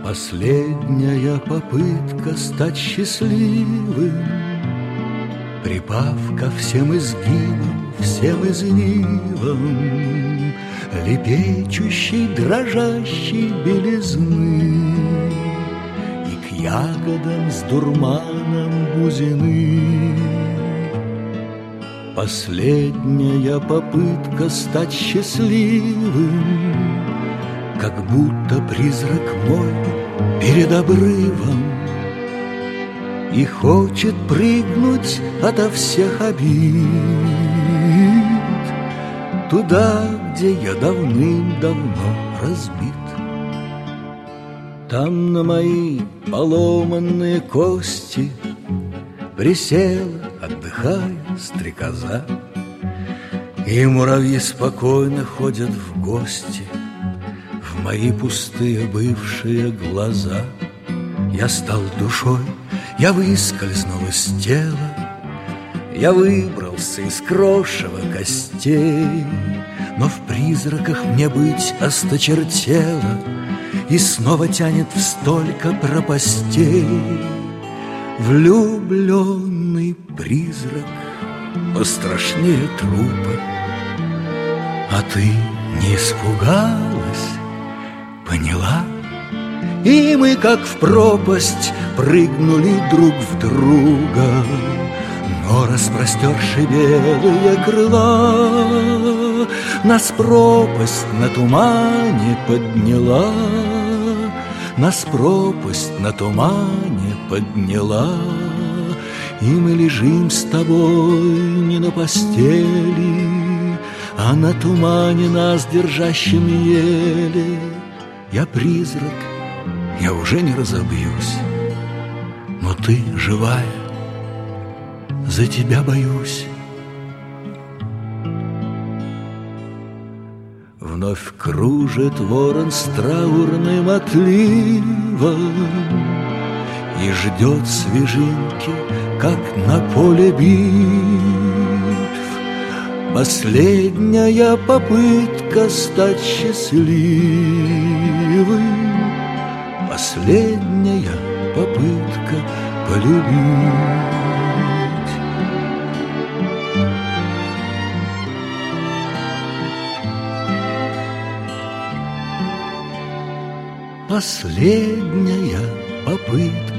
Последняя попытка стать счастливым, припав ко всем изгибам, всем извивам лепечущей, дрожащей белизны и к ягодам с дурманом бузины. Последняя попытка стать счастливым, как будто призрак мой перед обрывом и хочет прыгнуть ото всех обид туда, где я давным-давно разбит. Там на мои поломанные кости присела, отдыхая, стрекоза, и муравьи спокойно ходят в гости в мои пустые бывшие глаза. Я стал душой, я выскользнул из тела, я выбрался из крошева костей, но в призраках мне быть осточертело и снова тянет в столько пропастей. Влюбленный призрак пострашнее трупа. А ты не испугалась, поняла? И мы, как в пропасть, прыгнули друг в друга, но распростерши белые крыла, нас пропасть на тумане подняла, нас пропасть на тумане подняла. И мы лежим с тобой не на постели, а на тумане нас держащем еле. Я призрак, я уже не разобьюсь, но ты живая, за тебя боюсь. Вновь кружит ворон с траурным отливом и ждет свежинки, как на поле битв. Последняя попытка стать счастливым, последняя попытка полюбить. Последняя попытка